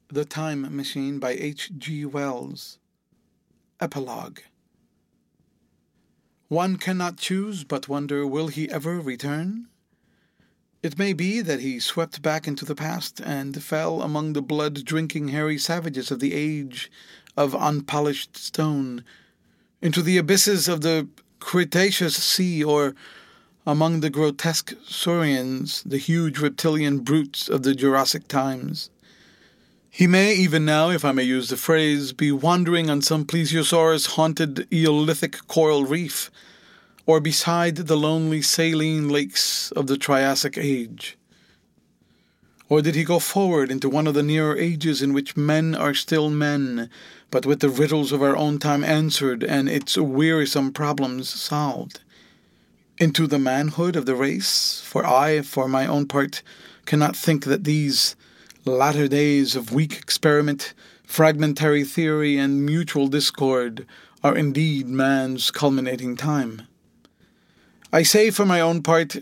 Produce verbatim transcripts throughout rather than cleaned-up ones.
The Time Machine by H G Wells. Epilogue. One cannot choose but wonder, will he ever return? It may be that he swept back into the past and fell among the blood-drinking hairy savages of the age of unpolished stone, into the abysses of the Cretaceous Sea, or among the grotesque saurians, the huge reptilian brutes of the Jurassic times. He may even now, if I may use the phrase, be wandering on some plesiosaurus-haunted Eolithic coral reef, or beside the lonely saline lakes of the Triassic Age. Or did he go forward into one of the nearer ages in which men are still men, but with the riddles of our own time answered and its wearisome problems solved? Into the manhood of the race? For I, for my own part, cannot think that these latter days of weak experiment, fragmentary theory, and mutual discord are indeed man's culminating time. I say for my own part,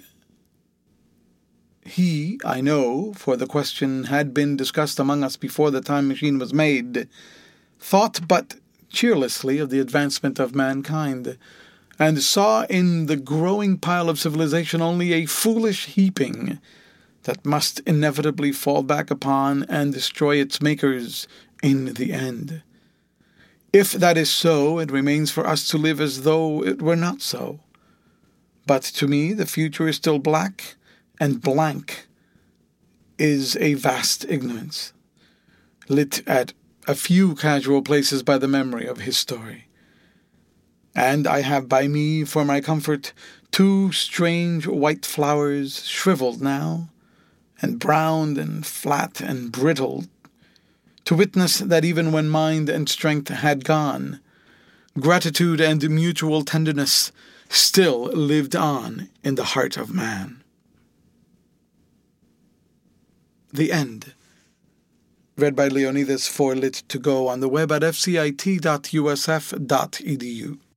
he, I know, for the question had been discussed among us before the time machine was made, thought but cheerlessly of the advancement of mankind, and saw in the growing pile of civilization only a foolish heaping that must inevitably fall back upon and destroy its makers in the end. If that is so, it remains for us to live as though it were not so. But to me the future is still black, and blank is a vast ignorance, lit at a few casual places by the memory of his story. And I have by me, for my comfort, two strange white flowers, shriveled now, and browned and flat and brittle, to witness that even when mind and strength had gone, gratitude and mutual tenderness still lived on in the heart of man. The End. Read by Leonidas for Lit to Go on the web at f c i t dot u s f dot e d u.